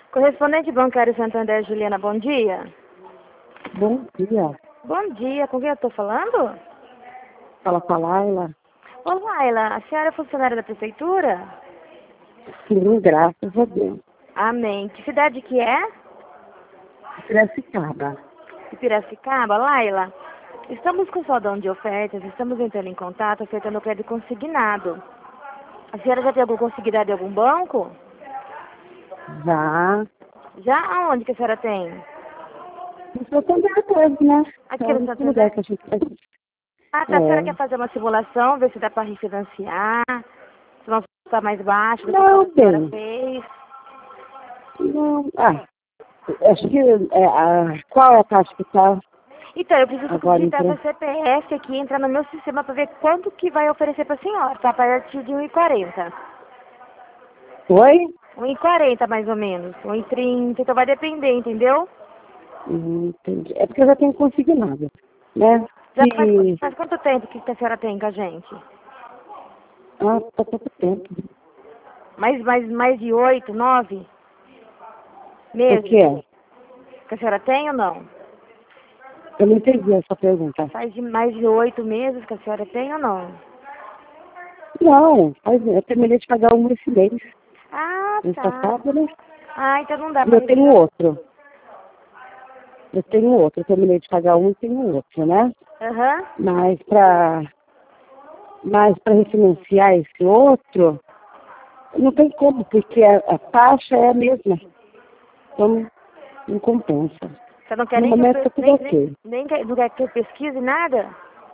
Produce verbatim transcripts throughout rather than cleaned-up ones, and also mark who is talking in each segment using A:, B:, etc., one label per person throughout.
A: Correspondente bancário Santander, Juliana, bom dia.
B: Bom dia.
A: Bom dia, com quem eu estou falando?
B: Fala com a Laila.
A: Ô, Laila, a senhora é funcionária da prefeitura?
B: Sim, graças a Deus.
A: Amém. Que cidade que é?
B: Piracicaba.
A: De Piracicaba, Laila. Estamos com saudão de ofertas, estamos entrando em contato, ofertando crédito consignado. A senhora já tem algum consignado em algum banco?
B: Já.
A: Já? Aonde que a senhora tem?
B: Estou também mesmo, né?
A: Aqui
B: É o
A: no
B: único lugar
A: Santander?
B: que a gente faz.
A: Ah, tá. A senhora quer
B: É.
A: fazer uma simulação, ver se dá para refinanciar, se não está mais baixo do que
B: Não,
A: a senhora
B: bem.
A: fez.
B: Não. Ah, acho que é, a, qual é a taxa que está
A: Então, eu preciso
B: agora
A: digitar seu
B: entrando?
A: C P F aqui, entrar no meu sistema para ver quanto que vai oferecer para a senhora. Tá a partir de um e quarenta.
B: Oi?
A: um e quarenta mais ou menos. um e trinta, então vai depender, entendeu?
B: Hum, entendi. É porque eu já tenho consignado, né?
A: Já faz,
B: E,
A: faz quanto tempo que a senhora tem com a gente?
B: ah, tá pouco tempo.
A: Mais, mais, mais de oito, nove
B: O
A: meses
B: que é?
A: que a senhora tem ou não?
B: Eu não entendi essa pergunta.
A: Faz de mais de oito meses que a senhora tem ou não?
B: Não, faz- eu terminei de pagar um esse mês.
A: Ah,
B: Mês
A: tá.
B: passado, né?
A: Ah, então não dá
B: E
A: para
B: eu tenho
A: refinanciar.
B: outro. Eu tenho outro. Eu terminei de pagar um e tenho outro, né?
A: Aham.
B: Mas para mas para refinanciar esse outro, não tem como, porque a, a taxa é a mesma. Então, não compensa.
A: Você não quer
B: No
A: nem que eu,
B: momento
A: pe-
B: está tudo
A: nem, nem,
B: ok.
A: nem que, não quer que eu pesquise nada?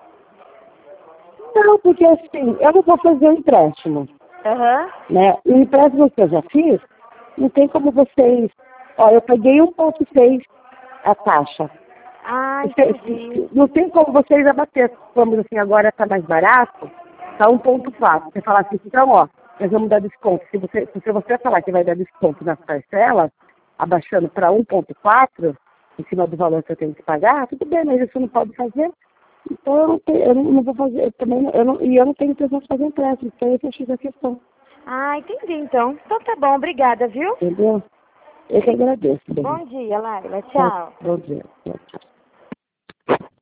B: Não, porque assim, eu não vou fazer um empréstimo,
A: Aham.
B: né? O empréstimo que eu já fiz, não tem como vocês... Ó, eu paguei um vírgula seis a taxa.
A: Ah, entendi.
B: Você- Não tem como vocês abater. Vamos assim, agora está mais barato, está um vírgula quatro. Você falar assim, então, ó, nós vamos dar desconto. Se você, se você falar que vai dar desconto nas parcelas, abaixando para um vírgula quatro, em cima do valor que eu tenho que pagar, tudo bem, mas isso não pode fazer. Então eu não, tenho, eu não, não vou fazer, eu também, não- eu não, e eu não tenho intenção de fazer empréstimo, então eu fiz a questão,
A: Ah, entendi então. Então tá bom, obrigada, viu?
B: entendeu? Eu que agradeço, bem.
A: Bom dia, Laila.
B: Bom,
A: Tchau.
B: bom dia. Tchau, tchau.